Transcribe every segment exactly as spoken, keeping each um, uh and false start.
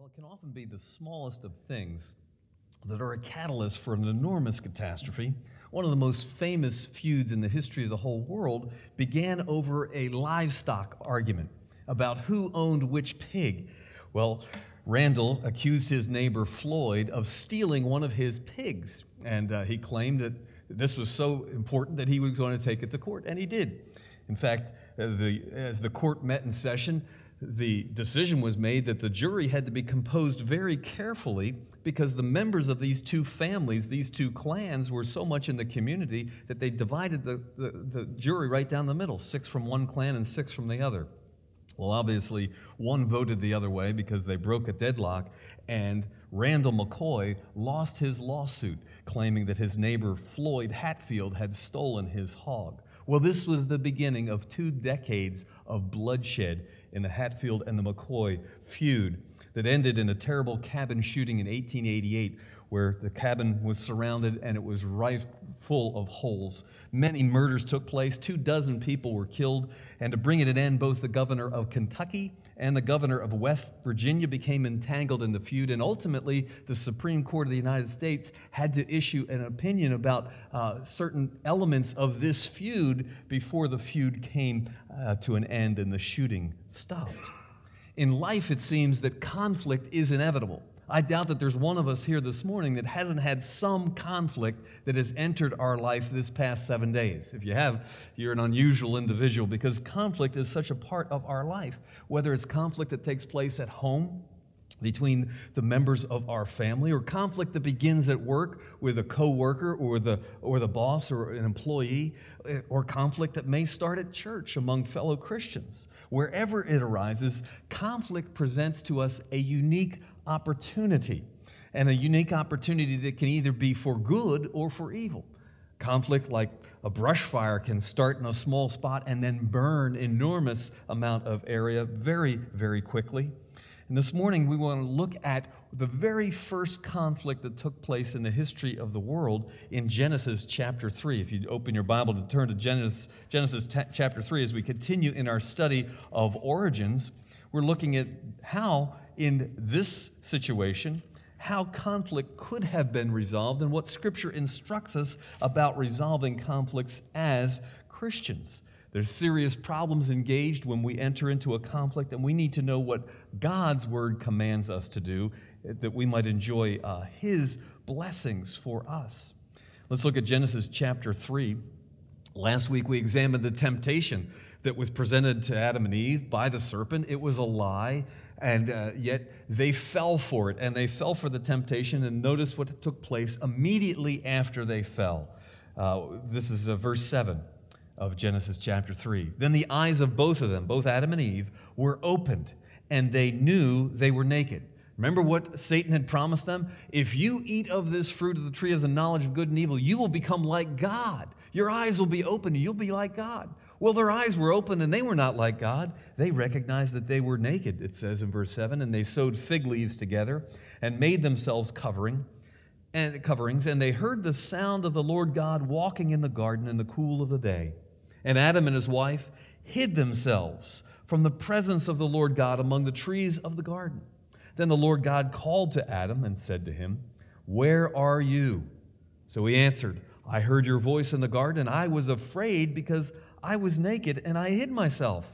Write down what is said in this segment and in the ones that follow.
Well, it can often be the smallest of things that are a catalyst for an enormous catastrophe. One of the most famous feuds in the history of the whole world began over a livestock argument about who owned which pig. Well, Randall accused his neighbor Floyd of stealing one of his pigs, and uh, he claimed that this was so important that he was going to take it to court, and he did. In fact, uh, the, as the court met in session, the decision was made that the jury had to be composed very carefully because the members of these two families, these two clans, were so much in the community that they divided the, the, the jury right down the middle, six from one clan and six from the other. Well, obviously, one voted the other way because they broke a deadlock, and Randall McCoy lost his lawsuit, claiming that his neighbor Floyd Hatfield had stolen his hog. Well, this was the beginning of two decades of bloodshed in the Hatfield and the McCoy feud that ended in a terrible cabin shooting in eighteen eighty-eight, where the cabin was surrounded and it was rife full of holes. Many murders took place. Two dozen people were killed. And to bring it an end, both the governor of Kentucky and the governor of West Virginia became entangled in the feud. And ultimately, the Supreme Court of the United States had to issue an opinion about uh, certain elements of this feud before the feud came uh, to an end and the shooting stopped. In life, it seems that conflict is inevitable. I doubt that there's one of us here this morning that hasn't had some conflict that has entered our life this past seven days. If you have, you're an unusual individual because conflict is such a part of our life, whether it's conflict that takes place at home between the members of our family, or conflict that begins at work with a coworker or the or the boss or an employee, or conflict that may start at church among fellow Christians. Wherever it arises, conflict presents to us a unique opportunity, and a unique opportunity that can either be for good or for evil. Conflict, like a brush fire, can start in a small spot and then burn enormous amount of area very, very quickly. And this morning we want to look at the very first conflict that took place in the history of the world in Genesis chapter three. If you open your Bible to turn to Genesis, Genesis t- chapter three, as we continue in our study of origins, we're looking at how in this situation, how conflict could have been resolved and what Scripture instructs us about resolving conflicts as Christians. There's serious problems engaged when we enter into a conflict, and we need to know what God's Word commands us to do that we might enjoy uh, His blessings for us. Let's look at Genesis chapter three. Last week we examined the temptation that was presented to Adam and Eve by the serpent. It was a lie, and uh, yet they fell for it, and they fell for the temptation, and notice what took place immediately after they fell. Uh, this is uh, verse seven. Of Genesis chapter three. Then the eyes of both of them, both Adam and Eve, were opened, and they knew they were naked. Remember what Satan had promised them? If you eat of this fruit of the tree of the knowledge of good and evil, you will become like God. Your eyes will be open, and you'll be like God. Well, their eyes were open, and they were not like God. They recognized that they were naked, it says in verse seven, and they sewed fig leaves together and made themselves covering. And coverings, and they heard the sound of the Lord God walking in the garden in the cool of the day. And Adam and his wife hid themselves from the presence of the Lord God among the trees of the garden. Then the Lord God called to Adam and said to him, "Where are you?" So he answered, "I heard your voice in the garden, and I was afraid because I was naked, and I hid myself."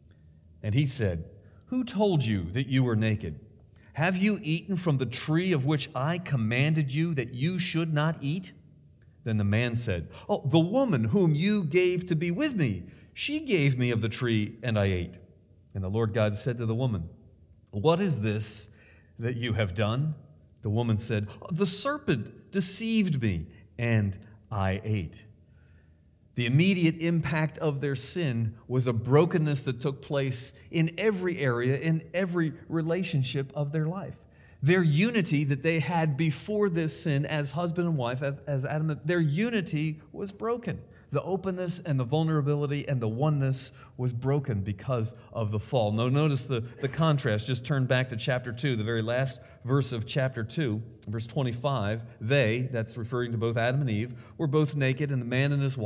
And he said, "Who told you that you were naked? Have you eaten from the tree of which I commanded you that you should not eat?" Then the man said, "Oh, the woman whom you gave to be with me, she gave me of the tree, and I ate." And the Lord God said to the woman, "What is this that you have done?" The woman said, "The serpent deceived me, and I ate." The immediate impact of their sin was a brokenness that took place in every area, in every relationship of their life. Their unity that they had before this sin as husband and wife, as Adam, their unity was broken. The openness and the vulnerability and the oneness was broken because of the fall. Now notice the, the contrast. Just turn back to chapter two, the very last verse of chapter two, verse twenty-five. They, that's referring to both Adam and Eve, were both naked, and the man and his wife,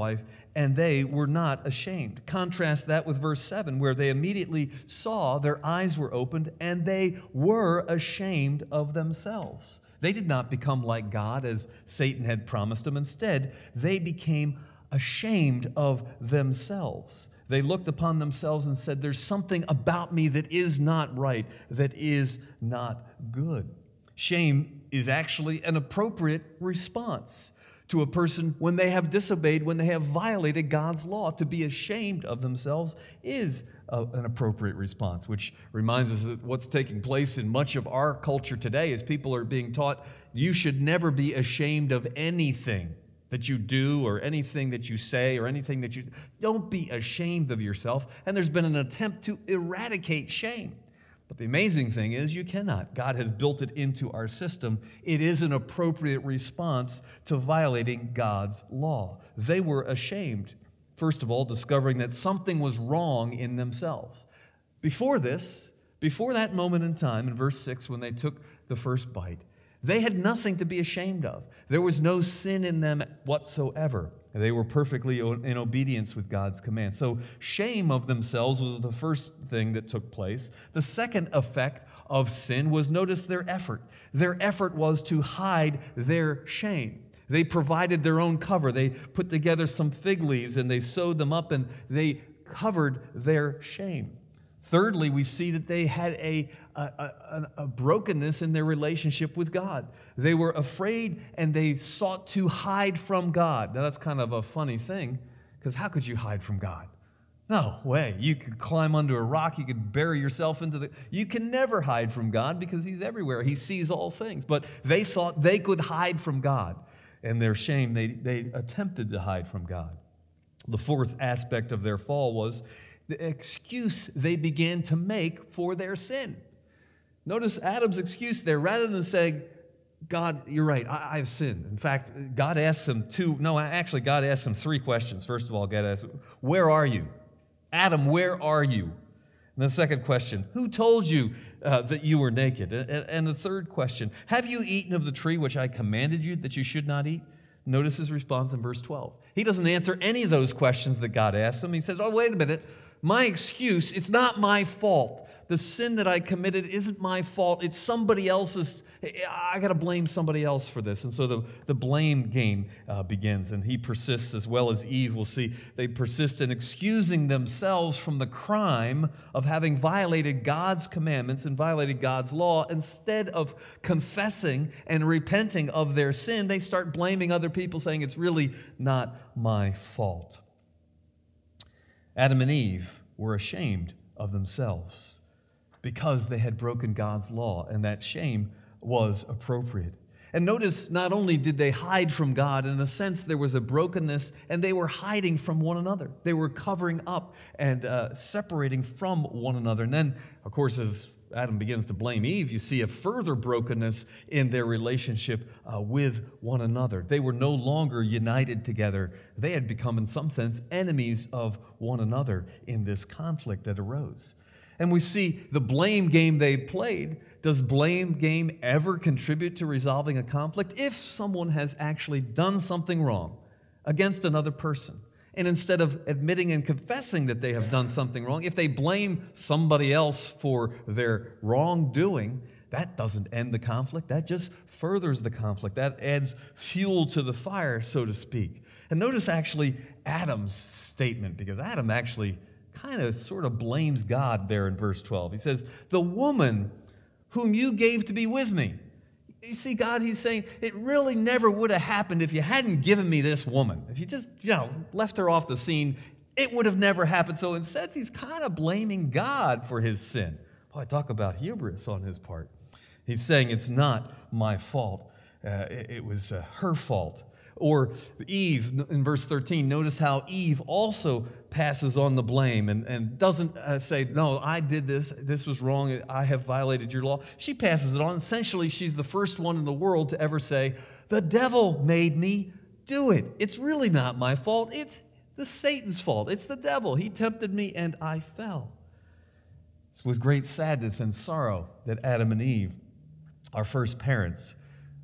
and they were not ashamed. Contrast that with verse seven, where they immediately saw, their eyes were opened, and they were ashamed of themselves. They did not become like God as Satan had promised them. Instead, they became ashamed of themselves. They looked upon themselves and said, there's something about me that is not right, that is not good. Shame is actually an appropriate response to a person when they have disobeyed, when they have violated God's law. To be ashamed of themselves is a, an appropriate response, which reminds us that what's taking place in much of our culture today is people are being taught you should never be ashamed of anything that you do or anything that you say or anything that you... Don't be ashamed of yourself. And there's been an attempt to eradicate shame. But the amazing thing is you cannot. God has built it into our system. It is an appropriate response to violating God's law. They were ashamed, first of all, discovering that something was wrong in themselves. Before this, before that moment in time, in verse six, when they took the first bite, they had nothing to be ashamed of. There was no sin in them whatsoever. They were perfectly in obedience with God's command. So shame of themselves was the first thing that took place. The second effect of sin was, notice their effort. Their effort was to hide their shame. They provided their own cover. They put together some fig leaves and they sewed them up and they covered their shame. Thirdly, we see that they had a, a, a, a brokenness in their relationship with God. They were afraid and they sought to hide from God. Now, that's kind of a funny thing, because how could you hide from God? No way. You could climb under a rock. You could bury yourself into the... You can never hide from God because He's everywhere. He sees all things. But they thought they could hide from God. And their shame, they, they attempted to hide from God. The fourth aspect of their fall was the excuse they began to make for their sin. Notice Adam's excuse there. Rather than saying, God, you're right, I, I've sinned. In fact, God asks him two, no, actually, God asks him three questions. First of all, God asks, where are you? Adam, where are you? And the second question, who told you uh, that you were naked? And, and the third question, have you eaten of the tree which I commanded you that you should not eat? Notice his response in verse twelve. He doesn't answer any of those questions that God asks him. He says, oh, wait a minute. My excuse, it's not my fault. The sin that I committed isn't my fault. It's somebody else's. I got to blame somebody else for this. And so the, the blame game uh, begins, and he persists, as well as Eve. We'll see they persist in excusing themselves from the crime of having violated God's commandments and violated God's law. Instead of confessing and repenting of their sin, they start blaming other people, saying it's really not my fault. Adam and Eve were ashamed of themselves because they had broken God's law, and that shame was appropriate. And notice, not only did they hide from God, in a sense there was a brokenness, and they were hiding from one another. They were covering up and uh, separating from one another. And then, of course, as Adam begins to blame Eve, you see a further brokenness in their relationship uh, with one another. They were no longer united together. They had become, in some sense, enemies of one another in this conflict that arose. And we see the blame game they played. Does blame game ever contribute to resolving a conflict? If someone has actually done something wrong against another person, and instead of admitting and confessing that they have done something wrong, if they blame somebody else for their wrongdoing, that doesn't end the conflict. That just furthers the conflict. That adds fuel to the fire, so to speak. And notice actually Adam's statement, because Adam actually kind of sort of blames God there in verse twelve. He says, the woman whom you gave to be with me. You see, God, he's saying, it really never would have happened if you hadn't given me this woman. If you just, you know, left her off the scene, it would have never happened. So in a sense, he's kind of blaming God for his sin. Boy, talk about hubris on his part. He's saying it's not my fault. Uh, it, it was uh, her fault. Or Eve, in verse thirteen, notice how Eve also passes on the blame and, and doesn't uh, say, no, I did this, this was wrong, I have violated your law. She passes it on. Essentially, she's the first one in the world to ever say, the devil made me do it. It's really not my fault. It's the Satan's fault. It's the devil. He tempted me and I fell. It's with great sadness and sorrow that Adam and Eve, our first parents,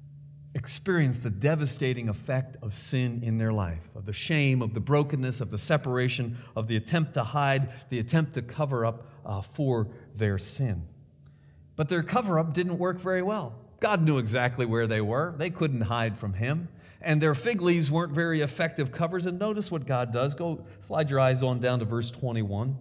experienced the devastating effect of sin in their life, of the shame, of the brokenness, of the separation, of the attempt to hide, the attempt to cover up uh, for their sin. But their cover-up didn't work very well. God knew exactly where they were. They couldn't hide from Him. And their fig leaves weren't very effective covers. And notice what God does. Go slide your eyes on down to verse twenty-one.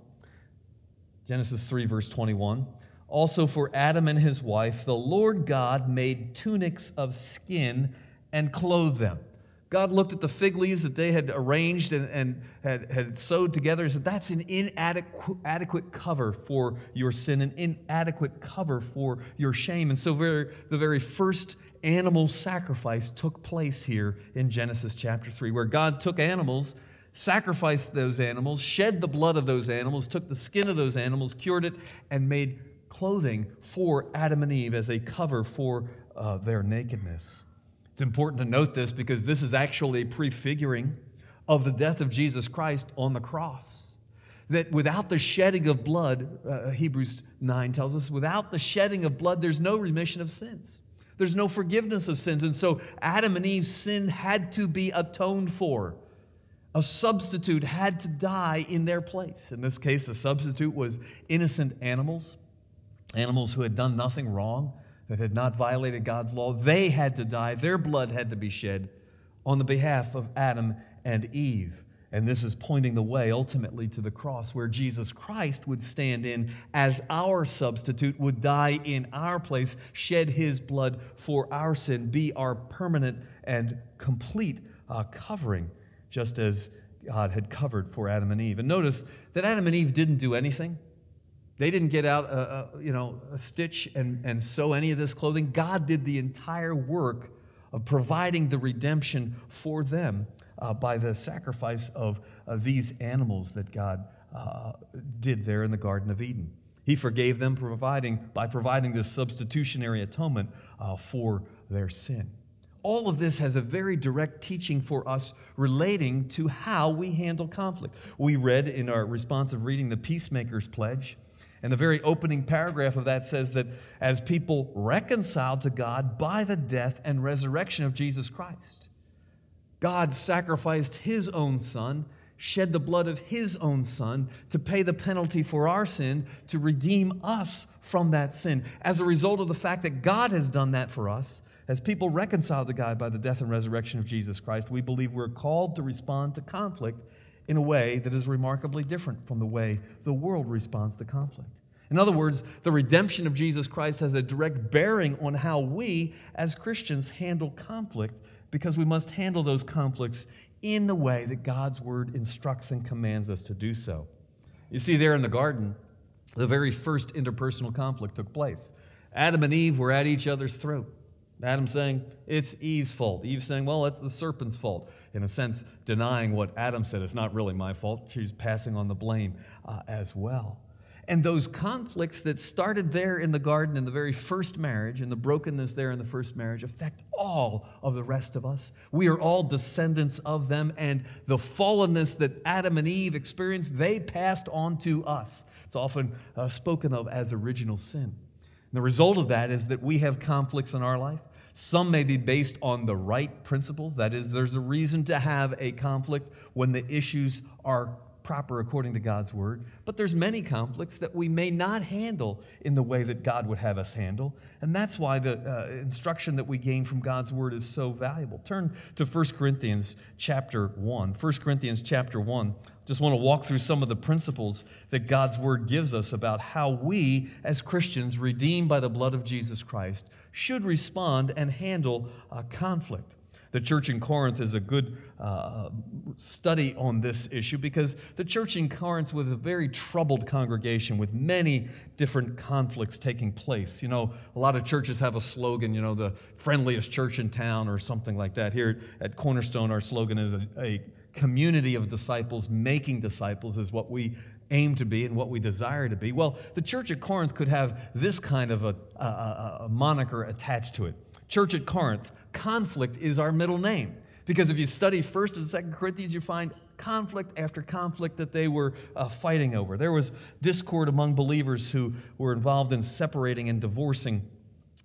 Genesis three, verse twenty-one. Also for Adam and his wife, the Lord God made tunics of skin and clothed them. God looked at the fig leaves that they had arranged and, and had, had sewed together and said, that's an inadequate adequate cover for your sin, an inadequate cover for your shame. And so very, the very first animal sacrifice took place here in Genesis chapter three, where God took animals, sacrificed those animals, shed the blood of those animals, took the skin of those animals, cured it, and made clothing for Adam and Eve as a cover for uh, their nakedness. It's important to note this because this is actually a prefiguring of the death of Jesus Christ on the cross. That without the shedding of blood, uh, Hebrews nine tells us, without the shedding of blood, there's no remission of sins. There's no forgiveness of sins. And so Adam and Eve's sin had to be atoned for. A substitute had to die in their place. In this case, the substitute was innocent animals, animals who had done nothing wrong, that had not violated God's law. They had to die. Their blood had to be shed on the behalf of Adam and Eve. And this is pointing the way ultimately to the cross, where Jesus Christ would stand in as our substitute, would die in our place, shed His blood for our sin, be our permanent and complete uh, covering, just as God had covered for Adam and Eve. And notice that Adam and Eve didn't do anything. They didn't get out a, a, you know, a stitch and, and sew any of this clothing. God did the entire work of providing the redemption for them uh, by the sacrifice of uh, these animals that God uh, did there in the Garden of Eden. He forgave them providing by providing this substitutionary atonement uh, for their sin. All of this has a very direct teaching for us relating to how we handle conflict. We read in our responsive reading the Peacemaker's Pledge. And the very opening paragraph of that says that as people reconciled to God by the death and resurrection of Jesus Christ, God sacrificed His own Son, shed the blood of His own Son to pay the penalty for our sin, to redeem us from that sin. As a result of the fact that God has done that for us, as people reconciled to God by the death and resurrection of Jesus Christ, we believe we're called to respond to conflict in a way that is remarkably different from the way the world responds to conflict. In other words, the redemption of Jesus Christ has a direct bearing on how we, as Christians, handle conflict, because we must handle those conflicts in the way that God's Word instructs and commands us to do so. You see, there in the garden, the very first interpersonal conflict took place. Adam and Eve were at each other's throat. Adam saying, it's Eve's fault. Eve saying, well, it's the serpent's fault. In a sense, denying what Adam said. It's not really my fault. She's passing on the blame uh, as well. And those conflicts that started there in the garden in the very first marriage, and the brokenness there in the first marriage, affect all of the rest of us. We are all descendants of them, and the fallenness that Adam and Eve experienced, they passed on to us. It's often uh, spoken of as original sin. And the result of that is that we have conflicts in our life. Some may be based on the right principles. That is, there's a reason to have a conflict when the issues are proper according to God's Word. But there's many conflicts that we may not handle in the way that God would have us handle. And that's why the uh, instruction that we gain from God's Word is so valuable. Turn to First Corinthians chapter one. First Corinthians chapter one. Just want to walk through some of the principles that God's Word gives us about how we, as Christians, redeemed by the blood of Jesus Christ, should respond and handle uh, conflict. The church in Corinth is a good uh, study on this issue because the church in Corinth was a very troubled congregation with many different conflicts taking place. You know, a lot of churches have a slogan, you know, the friendliest church in town or something like that. Here at Cornerstone, our slogan is a, a community of disciples making disciples is what we aim to be and what we desire to be. Well, the church at Corinth could have this kind of a, a, a moniker attached to it. Church at Corinth, conflict is our middle name. Because if you study First and Second Corinthians, you find conflict after conflict that they were uh, fighting over. There was discord among believers who were involved in separating and divorcing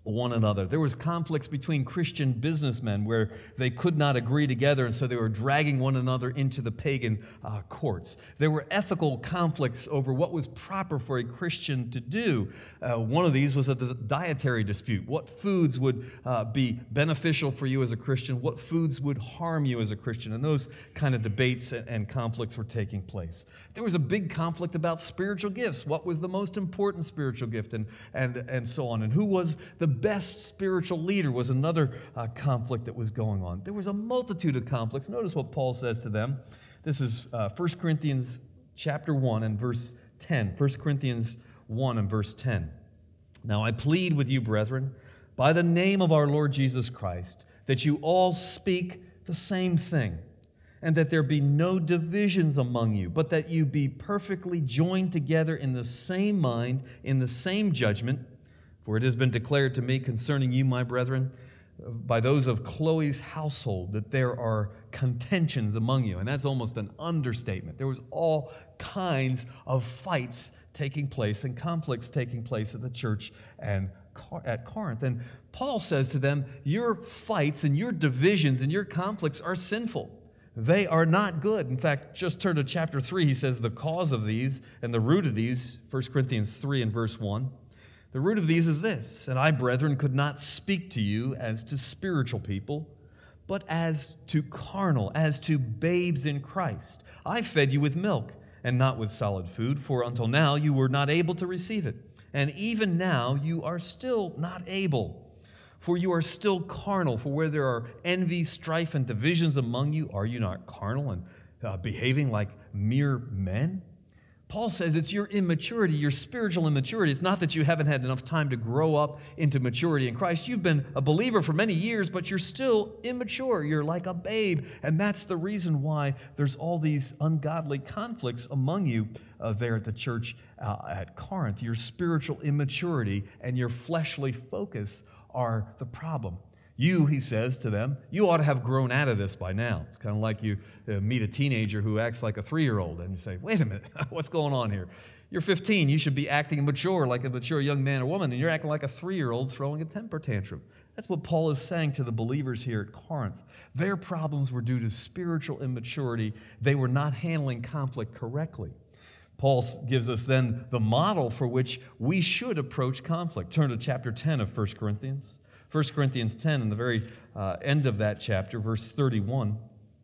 one another. There was conflicts between Christian businessmen where they could not agree together, and so they were dragging one another into the pagan uh, courts. There were ethical conflicts over what was proper for a Christian to do. Uh, one of these was a dietary dispute. What foods would uh, be beneficial for you as a Christian? What foods would harm you as a Christian? And those kind of debates and, and conflicts were taking place. There was a big conflict about spiritual gifts. What was the most important spiritual gift, and, and, and so on. And who was the best spiritual leader was another uh, conflict that was going on. There was a multitude of conflicts. Notice what Paul says to them. This is uh, First Corinthians chapter one and verse ten. First Corinthians one and verse ten. Now I plead with you, brethren, by the name of our Lord Jesus Christ, that you all speak the same thing, and that there be no divisions among you, but that you be perfectly joined together in the same mind, in the same judgment. For it has been declared to me concerning you, my brethren, by those of Chloe's household, that there are contentions among you. And that's almost an understatement. There was all kinds of fights taking place and conflicts taking place at the church and at Corinth. And Paul says to them, your fights and your divisions and your conflicts are sinful. They are not good. In fact, just turn to chapter three. He says the cause of these and the root of these, First Corinthians three and verse one. The root of these is this: and I, brethren, could not speak to you as to spiritual people, but as to carnal, as to babes in Christ. I fed you with milk and not with solid food, for until now you were not able to receive it. And even now you are still not able, for you are still carnal. For where there are envy, strife, and divisions among you, are you not carnal and uh, behaving like mere men? Paul says it's your immaturity, your spiritual immaturity. It's not that you haven't had enough time to grow up into maturity in Christ. You've been a believer for many years, but you're still immature. You're like a babe. And that's the reason why there's all these ungodly conflicts among you uh, there at the church uh, at Corinth. Your spiritual immaturity and your fleshly focus are the problem. You, he says to them, you ought to have grown out of this by now. It's kind of like you uh, meet a teenager who acts like a three-year-old, and you say, wait a minute, what's going on here? You're fifteen, you should be acting mature like a mature young man or woman, and you're acting like a three-year-old throwing a temper tantrum. That's what Paul is saying to the believers here at Corinth. Their problems were due to spiritual immaturity. They were not handling conflict correctly. Paul gives us then the model for which we should approach conflict. Turn to chapter ten of First Corinthians. First Corinthians ten, in the very uh, end of that chapter, verse thirty-one,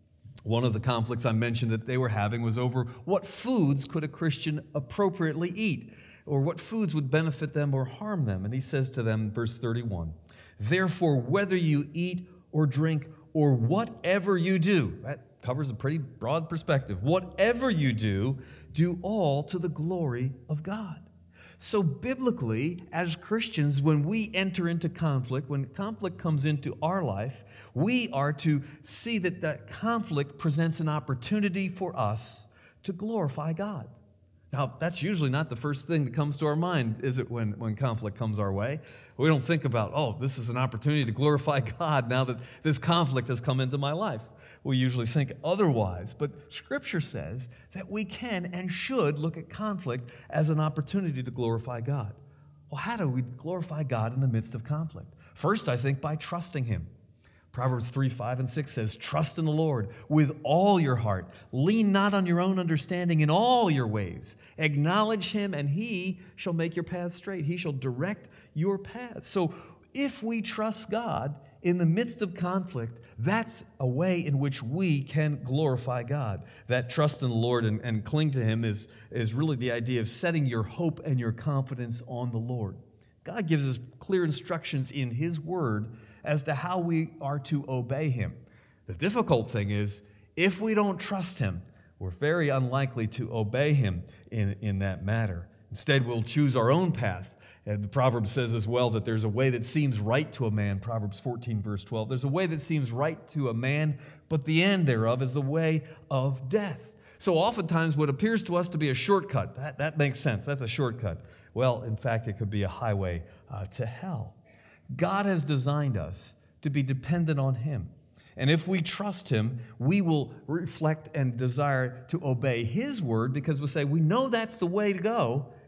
one of the conflicts I mentioned that they were having was over what foods could a Christian appropriately eat, or what foods would benefit them or harm them. And he says to them, verse thirty-one, therefore, whether you eat or drink or whatever you do, that covers a pretty broad perspective, whatever you do, do all to the glory of God. So biblically, as Christians, when we enter into conflict, when conflict comes into our life, we are to see that that conflict presents an opportunity for us to glorify God. Now, that's usually not the first thing that comes to our mind, is it, when, when conflict comes our way? We don't think about, oh, this is an opportunity to glorify God now that this conflict has come into my life. We usually think otherwise, but Scripture says that we can and should look at conflict as an opportunity to glorify God. Well, how do we glorify God in the midst of conflict? First, I think by trusting Him. Proverbs three, five, and six says, trust in the Lord with all your heart. Lean not on your own understanding in all your ways. Acknowledge Him, and He shall make your paths straight. He shall direct your paths. So if we trust God in the midst of conflict, that's a way in which we can glorify God. That trust in the Lord and, and cling to Him is, is really the idea of setting your hope and your confidence on the Lord. God gives us clear instructions in His Word as to how we are to obey Him. The difficult thing is, if we don't trust Him, we're very unlikely to obey Him in, in that matter. Instead, we'll choose our own path. And the Proverbs says as well that there's a way that seems right to a man, Proverbs fourteen, verse twelve. There's a way that seems right to a man, but the end thereof is the way of death. So oftentimes what appears to us to be a shortcut, that, that makes sense, that's a shortcut. Well, in fact, it could be a highway uh, to hell. God has designed us to be dependent on Him. And if we trust Him, we will reflect and desire to obey His word, because we'll say, we know that's the way to go.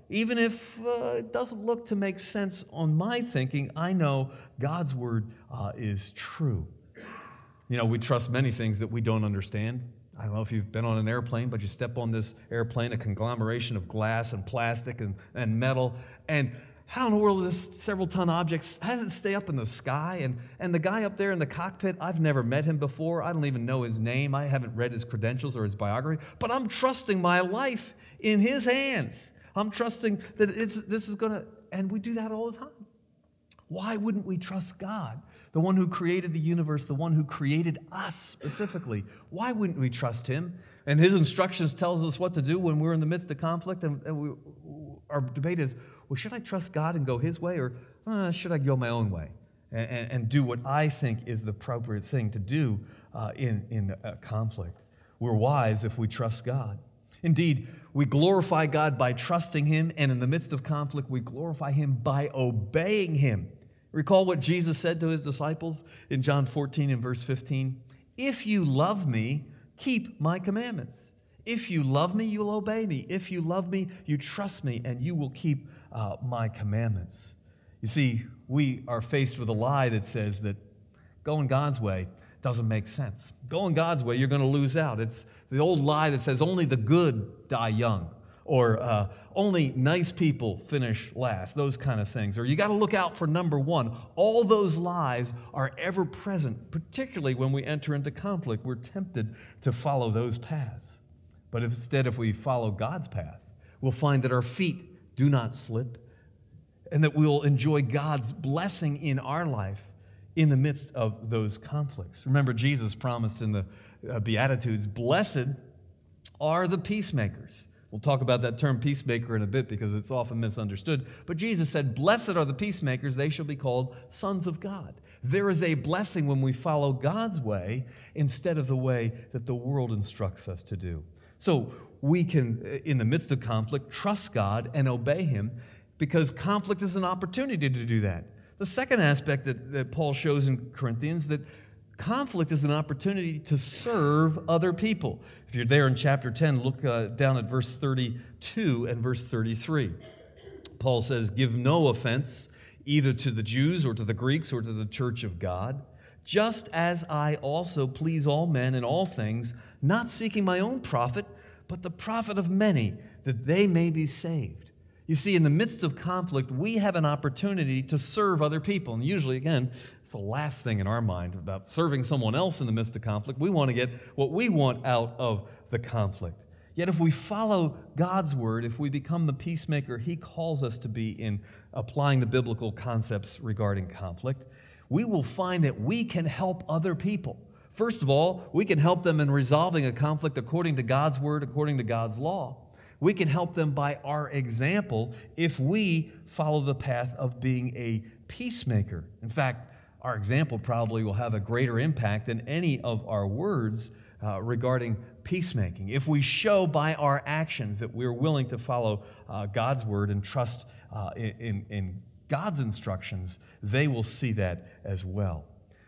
Even if uh, it doesn't look to make sense on my thinking, I know God's word uh, is true. You know, we trust many things that we don't understand. I don't know if you've been on an airplane, but you step on this airplane, a conglomeration of glass and plastic and, and metal, and how in the world is this several-ton object, how does it stay up in the sky? And, and the guy up there in the cockpit, I've never met him before. I don't even know his name. I haven't read his credentials or his biography, but I'm trusting my life in his hands. I'm trusting that it's, this is going to, and we do that all the time. Why wouldn't we trust God, the one who created the universe, the one who created us specifically? Why wouldn't we trust him? And his instructions tells us what to do when we're in the midst of conflict, and, and we, our debate is, well, should I trust God and go his way, or uh, should I go my own way and, and, and do what I think is the appropriate thing to do uh, in, in a conflict? We're wise if we trust God. Indeed, we glorify God by trusting him, and in the midst of conflict, we glorify him by obeying him. Recall what Jesus said to his disciples in John fourteen and verse fifteen. If you love me, keep my commandments. If you love me, you'll obey me. If you love me, you trust me, and you will keep uh, my commandments. You see, we are faced with a lie that says that going God's way doesn't make sense. Going God's way, you're going to lose out. It's the old lie that says only the good die young, or uh, only nice people finish last, those kind of things. Or you got to look out for number one. All those lies are ever present, particularly when we enter into conflict. We're tempted to follow those paths. But if instead, if we follow God's path, we'll find that our feet do not slip, and that we'll enjoy God's blessing in our life in the midst of those conflicts. Remember, Jesus promised in the uh, Beatitudes, blessed are the peacemakers. We'll talk about that term peacemaker in a bit because it's often misunderstood. But Jesus said, blessed are the peacemakers, they shall be called sons of God. There is a blessing when we follow God's way instead of the way that the world instructs us to do. So we can, in the midst of conflict, trust God and obey him because conflict is an opportunity to do that. The second aspect that, that Paul shows in Corinthians, that conflict is an opportunity to serve other people. If you're there in chapter ten, look uh, down at verse thirty-two and verse thirty-three. Paul says, give no offense either to the Jews or to the Greeks or to the church of God, just as I also please all men in all things, not seeking my own profit, but the profit of many, that they may be saved. You see, in the midst of conflict, we have an opportunity to serve other people. And usually, again, it's the last thing in our mind about serving someone else in the midst of conflict. We want to get what we want out of the conflict. Yet if we follow God's word, if we become the peacemaker he calls us to be in applying the biblical concepts regarding conflict, we will find that we can help other people. First of all, we can help them in resolving a conflict according to God's word, according to God's law. We can help them by our example if we follow the path of being a peacemaker. In fact, our example probably will have a greater impact than any of our words uh, regarding peacemaking. If we show by our actions that we're willing to follow uh, God's word and trust uh, in, in God's instructions, they will see that as well.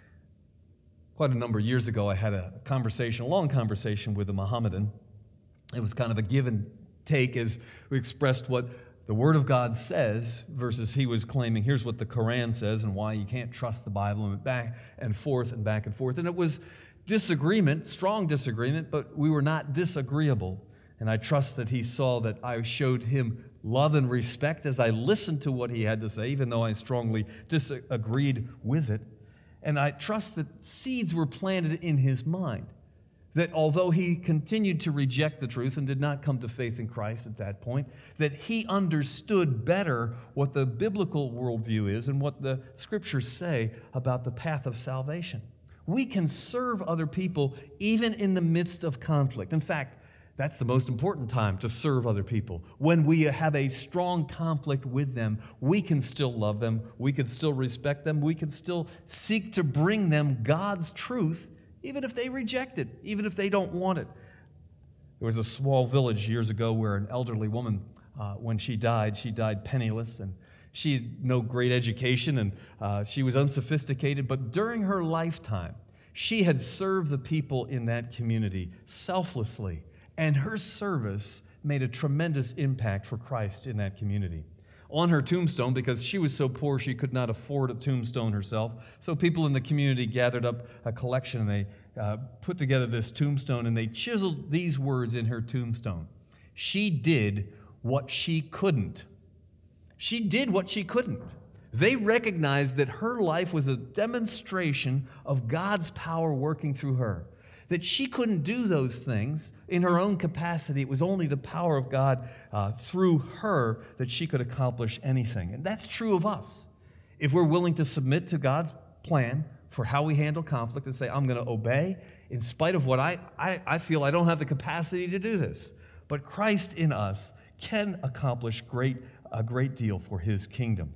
Quite a number of years ago, I had a conversation, a long conversation with a Mohammedan. It was kind of a give and take as we expressed what the Word of God says versus he was claiming here's what the Quran says and why you can't trust the Bible, and back and forth and back and forth. And it was disagreement, strong disagreement, but we were not disagreeable. And I trust that he saw that I showed him love and respect as I listened to what he had to say, even though I strongly disagreed with it. And I trust that seeds were planted in his mind, that although he continued to reject the truth and did not come to faith in Christ at that point, that he understood better what the biblical worldview is and what the scriptures say about the path of salvation. We can serve other people even in the midst of conflict. In fact, that's the most important time to serve other people. When we have a strong conflict with them, we can still love them, we can still respect them, we can still seek to bring them God's truth, even if they reject it, even if they don't want it. There was a small village years ago where an elderly woman, uh, when she died, she died penniless, and she had no great education, and uh, she was unsophisticated, but during her lifetime, she had served the people in that community selflessly, and her service made a tremendous impact for Christ in that community. On her tombstone, because she was so poor she could not afford a tombstone herself, so people in the community gathered up a collection and they uh, put together this tombstone and they chiseled these words in her tombstone. She did what she couldn't. She did what she couldn't. They recognized that her life was a demonstration of God's power working through her. That she couldn't do those things in her own capacity. It was only the power of God uh, through her that she could accomplish anything. And that's true of us. If we're willing to submit to God's plan for how we handle conflict and say, I'm going to obey in spite of what I, I, I feel I don't have the capacity to do this. But Christ in us can accomplish great, a great deal for His kingdom.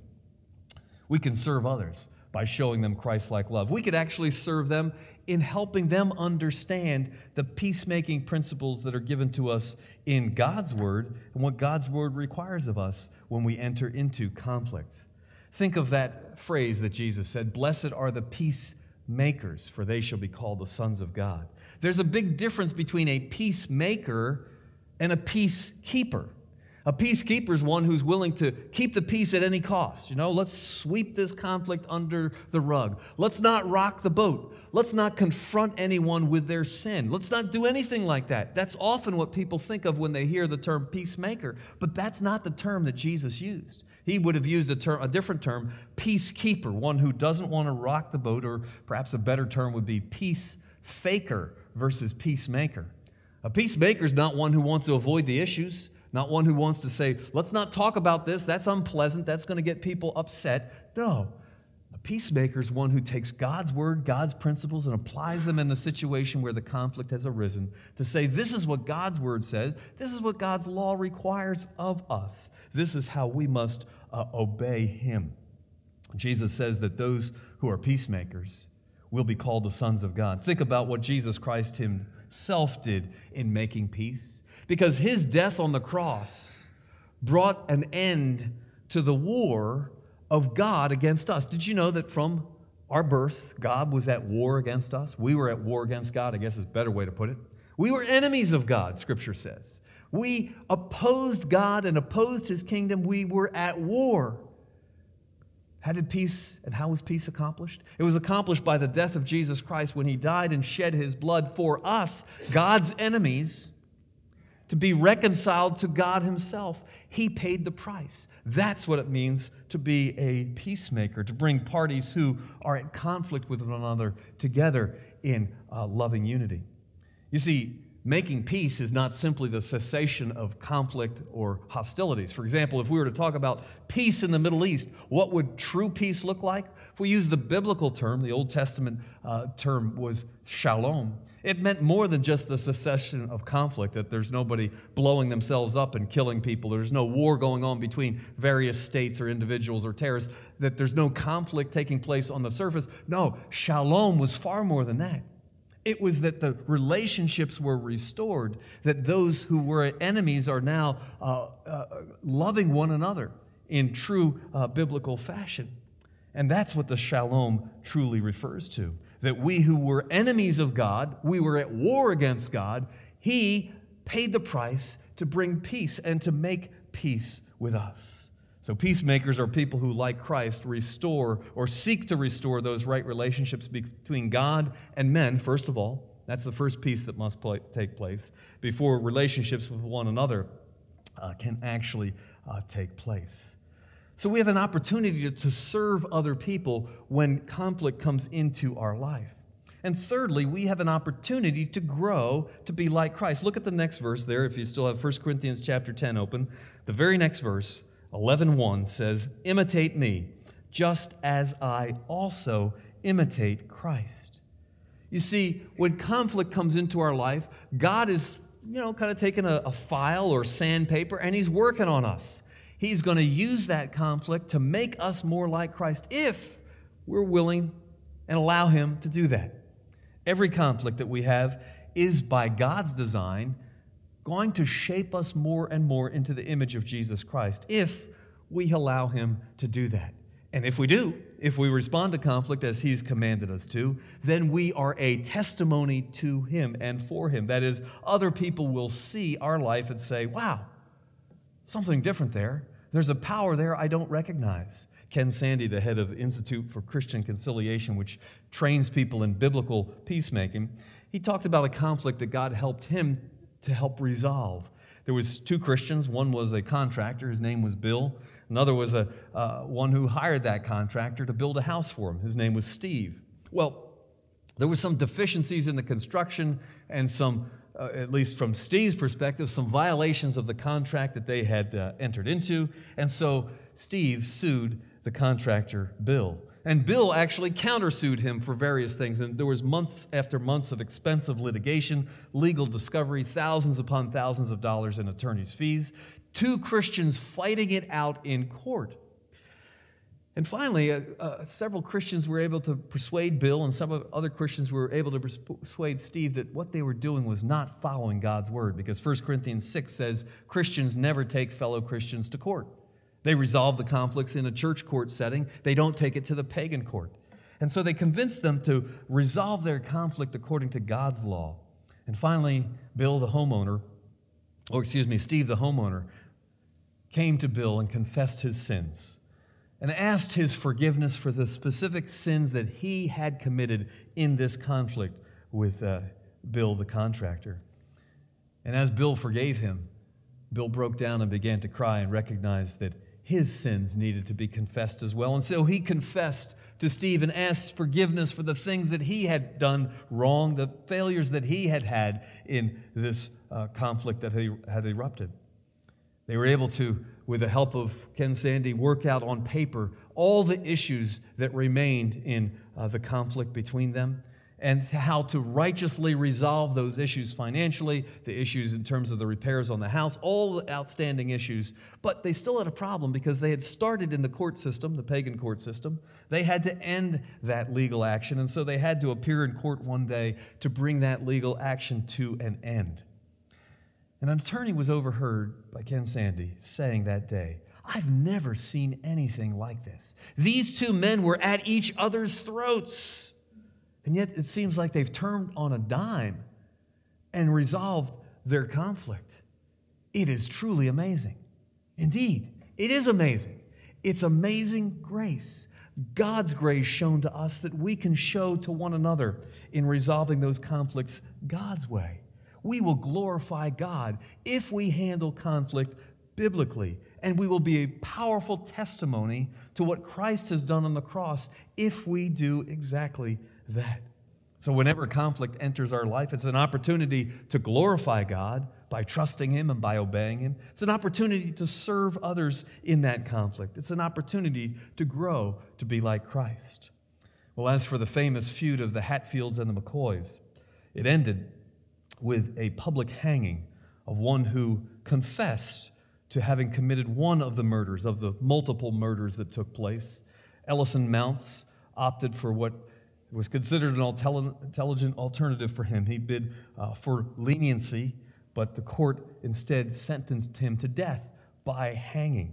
We can serve others by showing them Christ-like love. We could actually serve them in helping them understand the peacemaking principles that are given to us in God's Word and what God's Word requires of us when we enter into conflict. Think of that phrase that Jesus said, "Blessed are the peacemakers, for they shall be called the sons of God." There's a big difference between a peacemaker and a peacekeeper. A peacekeeper is one who's willing to keep the peace at any cost. You know, let's sweep this conflict under the rug. Let's not rock the boat. Let's not confront anyone with their sin. Let's not do anything like that. That's often what people think of when they hear the term peacemaker, but that's not the term that Jesus used. He would have used a, term, a different term, peacekeeper, one who doesn't want to rock the boat, or perhaps a better term would be peace faker versus peacemaker. A peacemaker is not one who wants to avoid the issues, not one who wants to say, let's not talk about this, that's unpleasant, that's going to get people upset. No. A peacemaker is one who takes God's word, God's principles, and applies them in the situation where the conflict has arisen to say, this is what God's word says, this is what God's law requires of us. This is how we must uh, obey Him. Jesus says that those who are peacemakers will be called the sons of God. Think about what Jesus Christ Himself did in making peace. Because His death on the cross brought an end to the war of God against us. Did you know that from our birth, God was at war against us? We were at war against God, I guess is a better way to put it. We were enemies of God, Scripture says. We opposed God and opposed His kingdom. We were at war. How did peace, and how was peace accomplished? It was accomplished by the death of Jesus Christ when He died and shed His blood for us, God's enemies, to be reconciled to God Himself. He paid the price. That's what it means to be a peacemaker, to bring parties who are at conflict with one another together in uh, loving unity. You see, making peace is not simply the cessation of conflict or hostilities. For example, if we were to talk about peace in the Middle East, what would true peace look like? If we use the biblical term, the Old Testament uh, term was shalom. It meant more than just the cessation of conflict, that there's nobody blowing themselves up and killing people. There's no war going on between various states or individuals or terrorists, that there's no conflict taking place on the surface. No, shalom was far more than that. It was that the relationships were restored, that those who were enemies are now uh, uh, loving one another in true uh, biblical fashion. And that's what the shalom truly refers to. That we who were enemies of God, we were at war against God, He paid the price to bring peace and to make peace with us. So peacemakers are people who, like Christ, restore or seek to restore those right relationships between God and men, first of all. That's the first piece that must play, take place before relationships with one another uh, can actually uh, take place. So we have an opportunity to serve other people when conflict comes into our life. And thirdly, we have an opportunity to grow to be like Christ. Look at the next verse there, if you still have First Corinthians chapter ten open. The very next verse, eleven one, says, "Imitate me, just as I also imitate Christ." You see, when conflict comes into our life, God is, you know, kind of taking a, a file or sandpaper, and He's working on us. He's going to use that conflict to make us more like Christ if we're willing and allow Him to do that. Every conflict that we have is, by God's design, going to shape us more and more into the image of Jesus Christ if we allow Him to do that. And if we do, if we respond to conflict as he's commanded us to, then we are a testimony to him and for him. That is, other people will see our life and say, wow, something different there. There's a power there I don't recognize. Ken Sande, the head of Institute for Christian Conciliation, which trains people in biblical peacemaking, he talked about a conflict that God helped him to help resolve. There was two Christians. One was a contractor. His name was Bill. Another was a uh, one who hired that contractor to build a house for him. His name was Steve. Well, there were some deficiencies in the construction and some, uh, at least from Steve's perspective, some violations of the contract that they had uh, entered into. And so Steve sued the contractor, Bill. And Bill actually countersued him for various things. And there was months after months of expensive litigation, legal discovery, thousands upon thousands of dollars in attorney's fees, two Christians fighting it out in court. And finally, uh, uh, several Christians were able to persuade Bill, and some other Christians were able to persuade Steve that what they were doing was not following God's word, because First Corinthians six says Christians never take fellow Christians to court. They resolve the conflicts in a church court setting. They don't take it to the pagan court. And so they convinced them to resolve their conflict according to God's law. And finally, Bill, the homeowner, or excuse me, Steve, the homeowner, came to Bill and confessed his sins and asked his forgiveness for the specific sins that he had committed in this conflict with uh, Bill, the contractor. And as Bill forgave him, Bill broke down and began to cry and recognized that his sins needed to be confessed as well. And so he confessed to Steve and asked forgiveness for the things that he had done wrong, the failures that he had had in this uh, conflict that had erupted. They were able to, with the help of Ken Sande, work out on paper all the issues that remained in uh, the conflict between them, and how to righteously resolve those issues financially, the issues in terms of the repairs on the house, all the outstanding issues. But they still had a problem because they had started in the court system, the pagan court system. They had to end that legal action, and so they had to appear in court one day to bring that legal action to an end. An attorney was overheard by Ken Sande saying that day, "I've never seen anything like this. These two men were at each other's throats. And yet it seems like they've turned on a dime and resolved their conflict. It is truly amazing. Indeed, it is amazing. It's amazing grace. God's grace shown to us that we can show to one another in resolving those conflicts God's way. We will glorify God if we handle conflict biblically, and we will be a powerful testimony to what Christ has done on the cross if we do exactly that. So whenever conflict enters our life, it's an opportunity to glorify God by trusting Him and by obeying Him. It's an opportunity to serve others in that conflict. It's an opportunity to grow to be like Christ. Well, as for the famous feud of the Hatfields and the McCoys, it ended with a public hanging of one who confessed to having committed one of the murders, of the multiple murders that took place. Ellison Mounts opted for what was considered an intelligent alternative for him. He bid uh, for leniency, but the court instead sentenced him to death by hanging.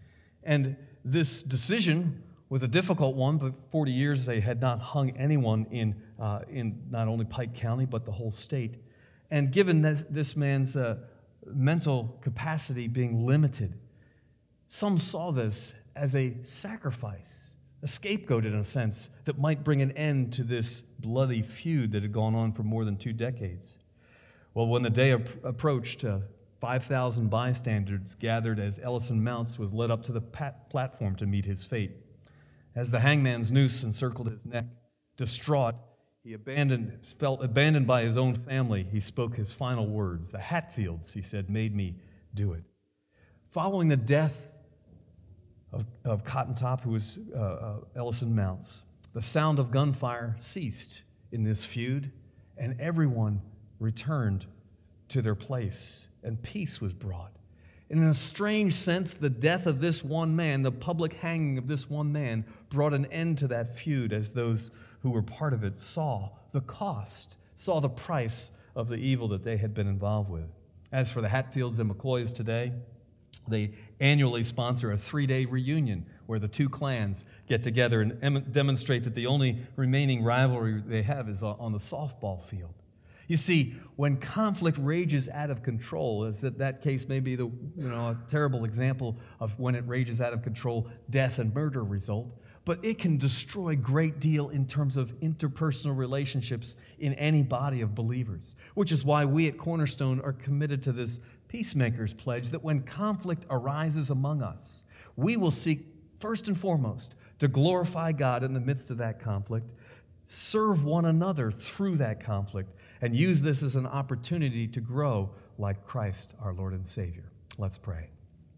And this decision was a difficult one, but forty years they had not hung anyone in, uh, in not only Pike County, but the whole state. And given this, this man's uh, mental capacity being limited, some saw this as a sacrifice, a scapegoat in a sense, that might bring an end to this bloody feud that had gone on for more than two decades. Well, when the day ap- approached, uh, five thousand bystanders gathered as Ellison Mounts was led up to the pat- platform to meet his fate. As the hangman's noose encircled his neck, distraught, he abandoned, felt abandoned by his own family. He spoke his final words. "The Hatfields," he said, "made me do it." Following the death of, of Cotton Top, who was uh, uh, Ellison Mounts, the sound of gunfire ceased in this feud, and everyone returned to their place, and peace was brought. And in a strange sense, the death of this one man, the public hanging of this one man, brought an end to that feud, as those who were part of it saw the cost, saw the price of the evil that they had been involved with. As for the Hatfields and McCoys today, They annually sponsor a three-day reunion where the two clans get together and em- demonstrate that the only remaining rivalry they have is on the softball field. You see, when conflict rages out of control, as that, that case may be the you know a terrible example of when it rages out of control, death and murder result, but it can destroy a great deal in terms of interpersonal relationships in any body of believers, which is why we at Cornerstone are committed to this Peacemaker's Pledge that when conflict arises among us, we will seek first and foremost to glorify God in the midst of that conflict, serve one another through that conflict, and use this as an opportunity to grow like Christ, our Lord and Savior. Let's pray.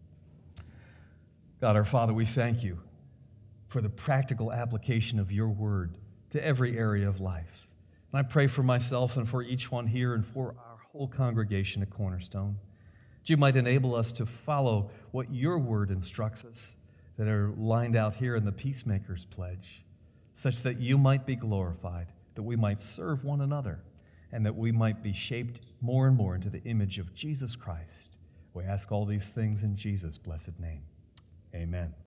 God, our Father, we thank you for the practical application of your word to every area of life. And I pray for myself and for each one here and for our whole congregation at Cornerstone, that you might enable us to follow what your word instructs us that are lined out here in the Peacemaker's Pledge, such that you might be glorified, that we might serve one another, and that we might be shaped more and more into the image of Jesus Christ. We ask all these things in Jesus' blessed name. Amen.